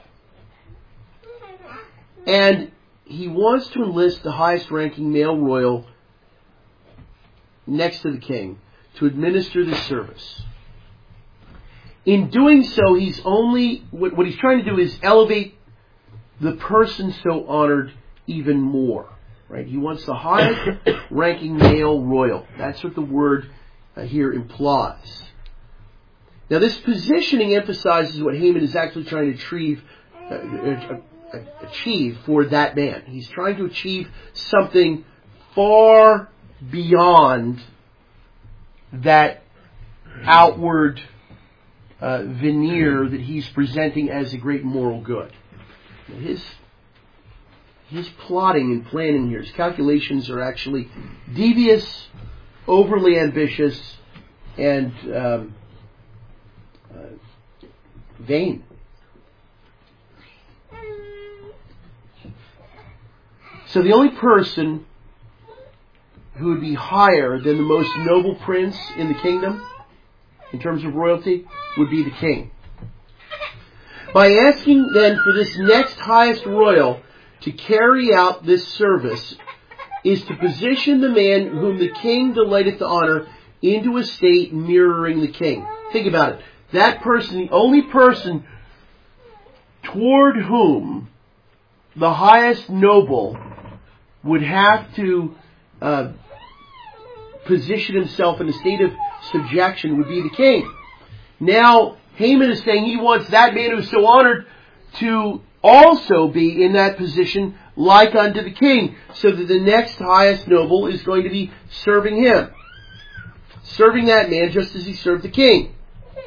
And he wants to enlist the highest ranking male royal next to the king to administer this service. In doing so, he's only, what, what he's trying to do is elevate the person so honored even more. Right? He wants the highest ranking male royal. That's what the word uh, here implies. Now this positioning emphasizes what Haman is actually trying to achieve, uh, uh, uh, achieve for that man. He's trying to achieve something far beyond that outward Uh, veneer that he's presenting as a great moral good. His his plotting and planning here, his calculations are actually devious, overly ambitious, and um, uh, vain. So the only person who would be higher than the most noble prince in the kingdom in terms of royalty would be the king. By asking then for this next highest royal to carry out this service is to position the man whom the king delighteth to honor into a state mirroring the king. Think about it. That person, the only person toward whom the highest noble would have to uh, position himself in a state of subjection would be the king. Now, Haman is saying he wants that man who's so honored to also be in that position like unto the king, so that the next highest noble is going to be serving him. Serving that man just as he served the king.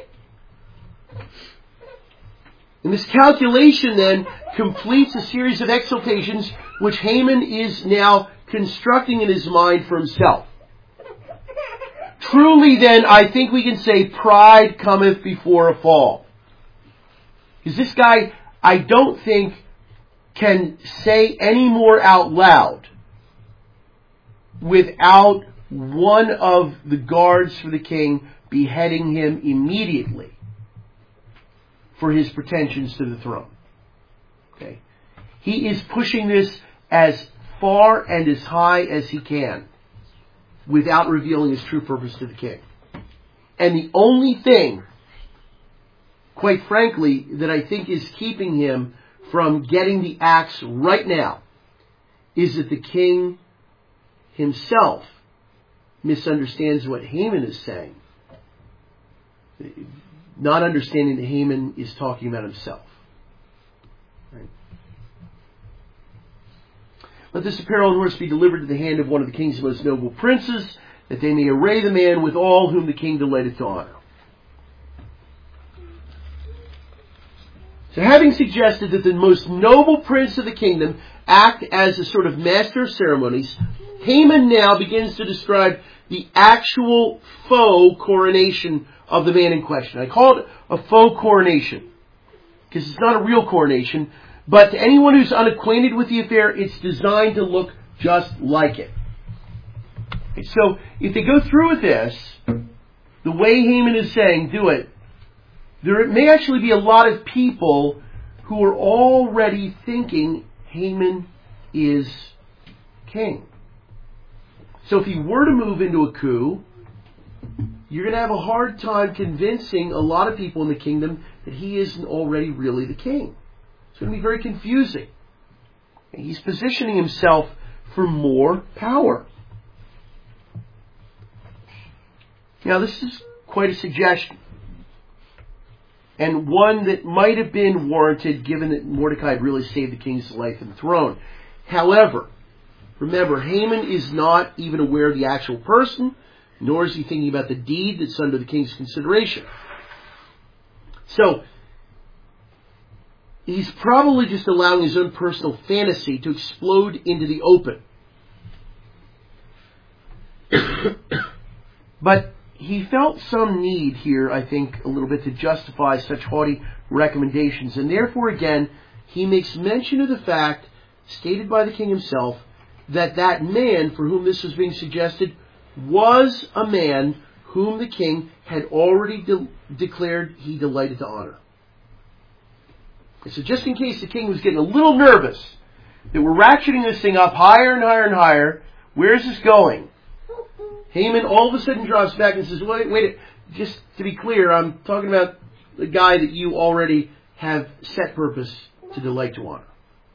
And this calculation then completes a series of exaltations which Haman is now constructing in his mind for himself. Truly then, I think we can say pride cometh before a fall. Because this guy, I don't think, can say any more out loud without one of the guards for the king beheading him immediately for his pretensions to the throne. Okay? He is pushing this as far and as high as he can, without revealing his true purpose to the king. And the only thing, quite frankly, that I think is keeping him from getting the axe right now is that the king himself misunderstands what Haman is saying, not understanding that Haman is talking about himself. Right? Let this apparel and horse be delivered to the hand of one of the king's most noble princes, that they may array the man with all whom the king delighteth to honor. So having suggested that the most noble prince of the kingdom act as a sort of master of ceremonies, Haman now begins to describe the actual faux coronation of the man in question. I call it a faux coronation because it's not a real coronation. But to anyone who's unacquainted with the affair, it's designed to look just like it. Okay, so if they go through with this, the way Haman is saying, do it, there may actually be a lot of people who are already thinking Haman is king. So if he were to move into a coup, you're going to have a hard time convincing a lot of people in the kingdom that he isn't already really the king. It's going to be very confusing. And he's positioning himself for more power. Now this is quite a suggestion, and one that might have been warranted given that Mordecai had really saved the king's life and throne. However, remember, Haman is not even aware of the actual person, nor is he thinking about the deed that's under the king's consideration. So, he's probably just allowing his own personal fantasy to explode into the open. But he felt some need here, I think, a little bit to justify such haughty recommendations. And therefore, again, he makes mention of the fact, stated by the king himself, that that man for whom this was being suggested was a man whom the king had already de- declared he delighted to honor. Okay, so just in case the king was getting a little nervous that we're ratcheting this thing up higher and higher and higher, where's this going? Haman all of a sudden drops back and says, wait, wait, just to be clear, I'm talking about the guy that you already have set purpose to delight to honor.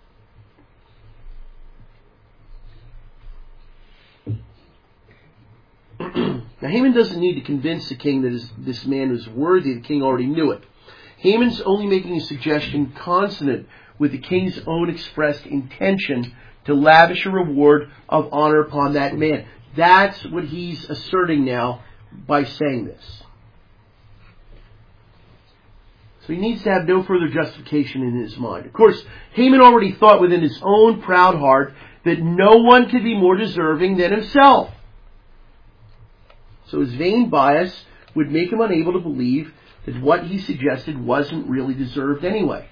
Now, Haman doesn't need to convince the king that his, this man is worthy. The king already knew it. Haman's only making a suggestion consonant with the king's own expressed intention to lavish a reward of honor upon that man. That's what he's asserting now by saying this. So he needs to have no further justification in his mind. Of course, Haman already thought within his own proud heart that no one could be more deserving than himself. So his vain bias would make him unable to believe that what he suggested wasn't really deserved anyway.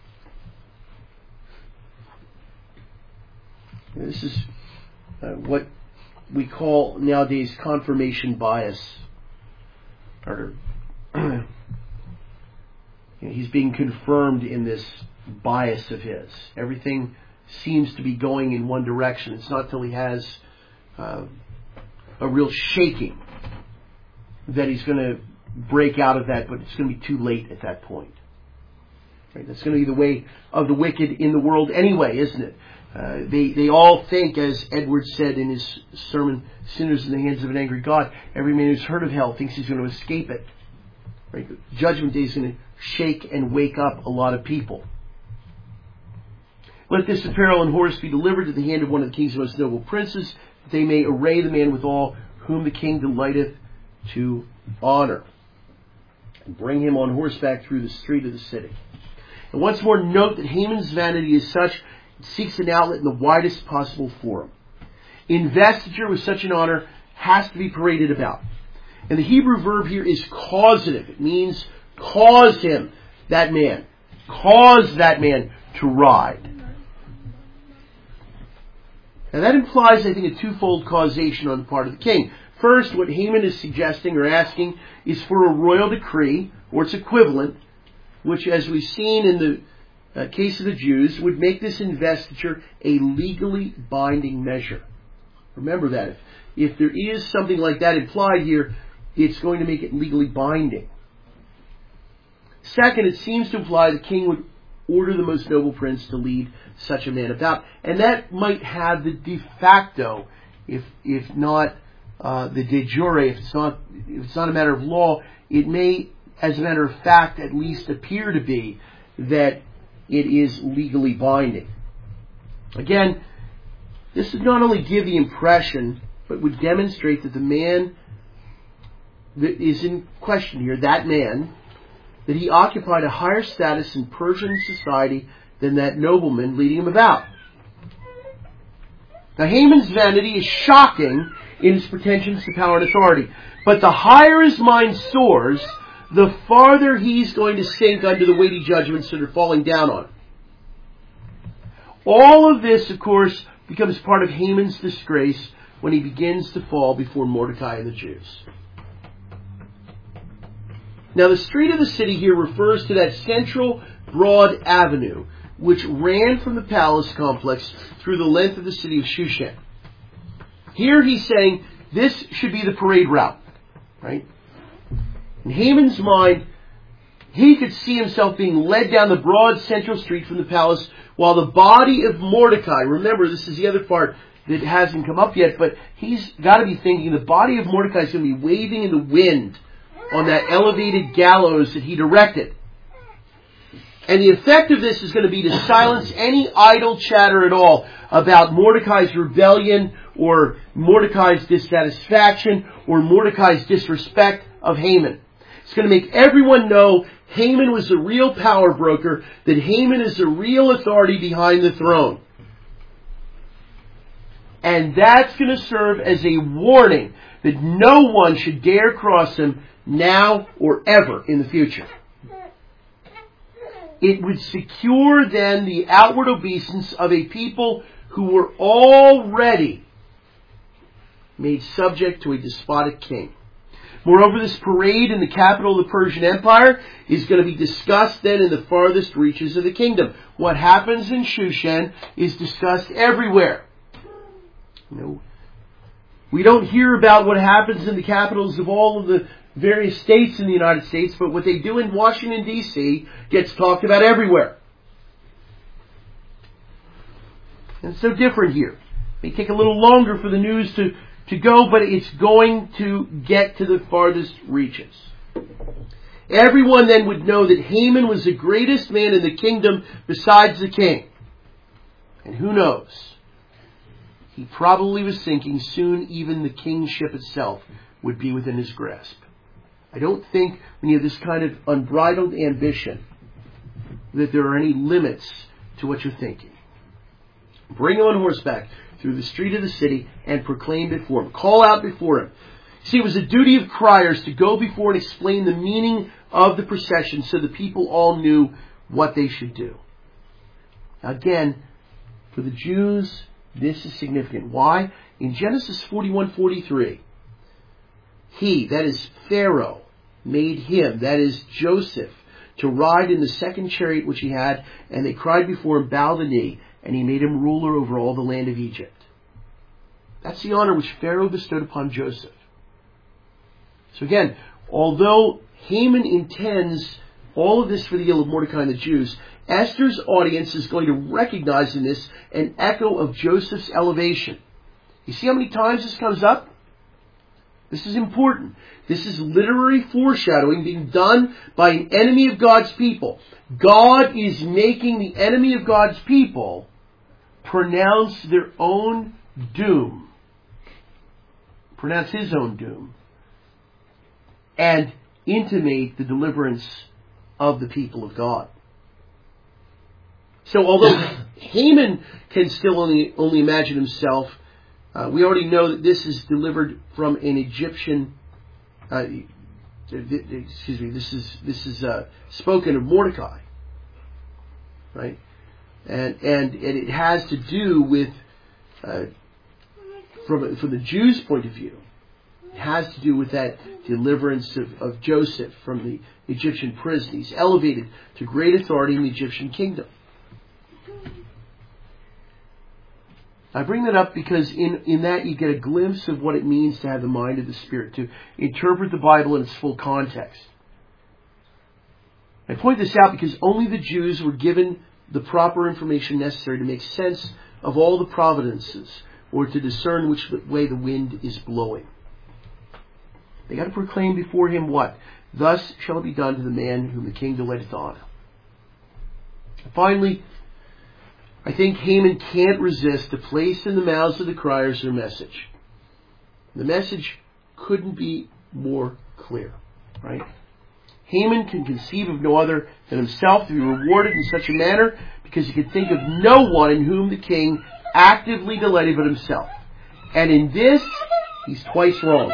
This is uh, what we call nowadays confirmation bias. Or you know, he's being confirmed in this bias of his. Everything seems to be going in one direction. It's not till he has uh, a real shaking that he's going to break out of that, but it's going to be too late at that point. Right? That's going to be the way of the wicked in the world anyway, isn't it? Uh, they, they all think, as Edwards said in his sermon, sinners in the hands of an angry God, every man who's heard of hell thinks he's going to escape it. Right? Judgment Day is going to shake and wake up a lot of people. Let this apparel and horse be delivered to the hand of one of the king's most noble princes, that they may array the man withal whom the king delighteth to honor, and bring him on horseback through the street of the city. And once more, note that Haman's vanity is such, it seeks an outlet in the widest possible forum. Investiture with such an honor has to be paraded about. And the Hebrew verb here is causative. It means cause him, that man. Cause that man to ride. Now that implies, I think, a twofold causation on the part of the king. First, what Haman is suggesting or asking is for a royal decree, or its equivalent, which, as we've seen in the uh, case of the Jews, would make this investiture a legally binding measure. Remember that. If, if there is something like that implied here, it's going to make it legally binding. Second, it seems to imply the king would order the most noble prince to lead such a man about. And that might have the de facto, if if not uh, the de jure, if it's not if it's not a matter of law, it may, as a matter of fact, at least appear to be that it is legally binding. Again, this would not only give the impression, but would demonstrate that the man that is in question here, that man, that he occupied a higher status in Persian society than that nobleman leading him about. Now, Haman's vanity is shocking in his pretensions to power and authority. But the higher his mind soars, the farther he's going to sink under the weighty judgments that are falling down on him. All of this, of course, becomes part of Haman's disgrace when he begins to fall before Mordecai and the Jews. Now, the street of the city here refers to that central broad avenue which ran from the palace complex through the length of the city of Shushan. Here he's saying this should be the parade route, right? In Haman's mind, he could see himself being led down the broad central street from the palace while the body of Mordecai, remember this is the other part that hasn't come up yet, but he's got to be thinking the body of Mordecai is going to be waving in the wind on that elevated gallows that he'd erected. And the effect of this is going to be to silence any idle chatter at all about Mordecai's rebellion or Mordecai's dissatisfaction or Mordecai's disrespect of Haman. It's going to make everyone know Haman was the real power broker, that Haman is the real authority behind the throne. And that's going to serve as a warning that no one should dare cross him now or ever in the future. It would secure then the outward obeisance of a people who were already made subject to a despotic king. Moreover, this parade in the capital of the Persian Empire is going to be discussed then in the farthest reaches of the kingdom. What happens in Shushan is discussed everywhere. You know, we don't hear about what happens in the capitals of all of the various states in the United States, but what they do in Washington, D C gets talked about everywhere. And it's so different here. It may take a little longer for the news to, to go, but it's going to get to the farthest reaches. Everyone then would know that Haman was the greatest man in the kingdom besides the king. And who knows? He probably was thinking soon even the kingship itself would be within his grasp. I don't think when you have this kind of unbridled ambition that there are any limits to what you're thinking. Bring him on horseback through the street of the city and proclaim before him. Call out before him. See, it was the duty of criers to go before and explain the meaning of the procession so the people all knew what they should do. Again, for the Jews, this is significant. Why? In Genesis forty-one forty-three, he, that is Pharaoh, made him, that is Joseph, to ride in the second chariot which he had, and they cried before him, bow the knee, and he made him ruler over all the land of Egypt. That's the honor which Pharaoh bestowed upon Joseph. So again, although Haman intends all of this for the ill of Mordecai and the Jews, Esther's audience is going to recognize in this an echo of Joseph's elevation. You see how many times this comes up? This is important. This is literary foreshadowing being done by an enemy of God's people. God is making the enemy of God's people pronounce their own doom. Pronounce his own doom. And intimate the deliverance of the people of God. So although Haman can still only, only imagine himself, uh, we already know that this is delivered from an Egyptian, uh, excuse me, this is this is uh, spoken of Mordecai, right? And and, and it has to do with, uh, from, from the Jews' point of view, it has to do with that deliverance of, of Joseph from the Egyptian prison. He's elevated to great authority in the Egyptian kingdom. I bring that up because in, in that you get a glimpse of what it means to have the mind of the Spirit, to interpret the Bible in its full context. I point this out because only the Jews were given the proper information necessary to make sense of all the providences or to discern which way the wind is blowing. They got to proclaim before him what? Thus shall it be done to the man whom the king delighteth on. Finally, I think Haman can't resist to place in the mouths of the criers their message. The message couldn't be more clear, right? Haman can conceive of no other than himself to be rewarded in such a manner because he could think of no one in whom the king actively delighted but himself. And in this, he's twice wrong.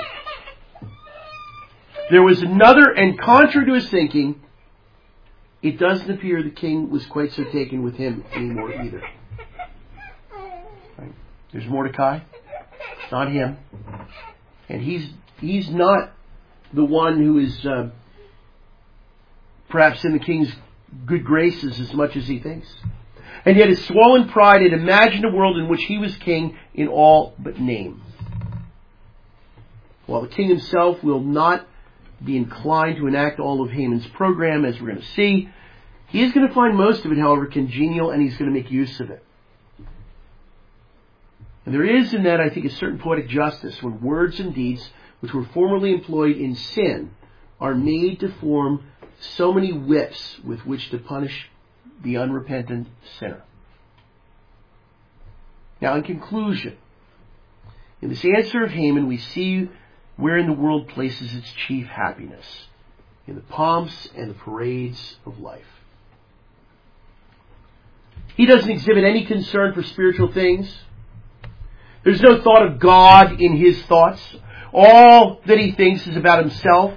There was another, and contrary to his thinking, it doesn't appear the king was quite so taken with him anymore either. Right? There's Mordecai. It's not him. And he's he's not the one who is uh, perhaps in the king's good graces as much as he thinks. And yet his swollen pride had imagined a world in which he was king in all but name. While the king himself will not be inclined to enact all of Haman's program, as we're going to see, he is going to find most of it, however, congenial, and he's going to make use of it. And there is in that, I think, a certain poetic justice when words and deeds which were formerly employed in sin are made to form so many whips with which to punish the unrepentant sinner. Now, in conclusion, in this answer of Haman, we see wherein the world places its chief happiness, in the pomps and the parades of life. He doesn't exhibit any concern for spiritual things. There's no thought of God in his thoughts. All that he thinks is about himself,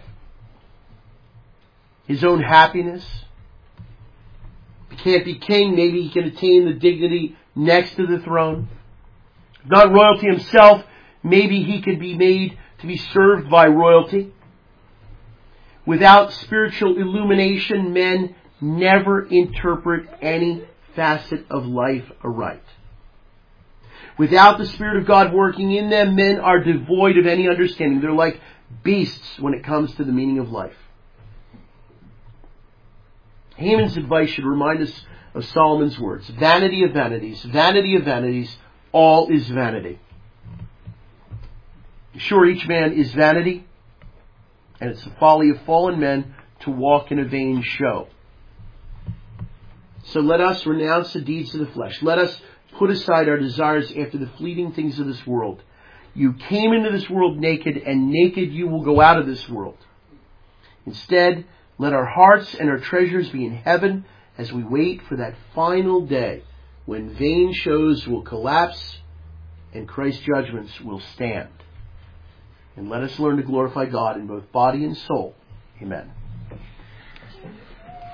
his own happiness. If he can't be king, maybe he can attain the dignity next to the throne. If not royalty himself, maybe he can be made to be served by royalty. Without spiritual illumination, men never interpret any facet of life aright. Without the Spirit of God working in them, men are devoid of any understanding. They're like beasts when it comes to the meaning of life. Haman's advice should remind us of Solomon's words. Vanity of vanities, vanity of vanities, all is vanity. Sure, each man is vanity, and it's the folly of fallen men to walk in a vain show. So let us renounce the deeds of the flesh. Let us put aside our desires after the fleeting things of this world. You came into this world naked, and naked you will go out of this world. Instead, let our hearts and our treasures be in heaven as we wait for that final day when vain shows will collapse and Christ's judgments will stand. And let us learn to glorify God in both body and soul. Amen.